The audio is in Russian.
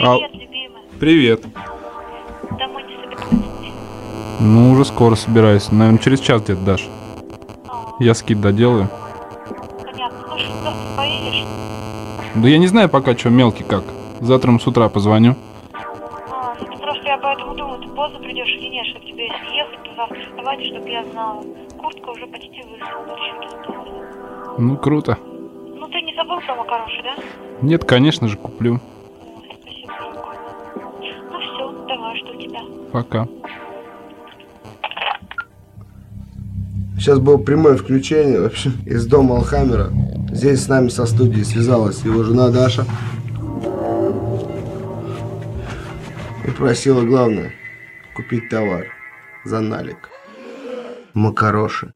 Привет, любимый. Привет. Домой не собираюсь. Ну, уже скоро собираюсь. Наверное, через час где-то дашь. Я скид доделаю. Понятно. Ну что, завтра поедешь? Да я не знаю пока, что мелкий как. Завтра с утра позвоню. Ну просто я поэтому думаю, ты поздно придешь или нет, чтобы тебе если ехать, то завтра вставать, чтобы я знала. Куртка уже почти высохла, щеки осталось. Ну, круто. Ну ты не забыл про макароши, да? Нет, конечно же, куплю. Ой, спасибо, дорогой. Ну все, давай, жду тебя. Пока. Сейчас было прямое включение вообще из дома Алхамера. Здесь с нами со студией связалась его жена Даша. И просила главное купить товар за налик. Макароши.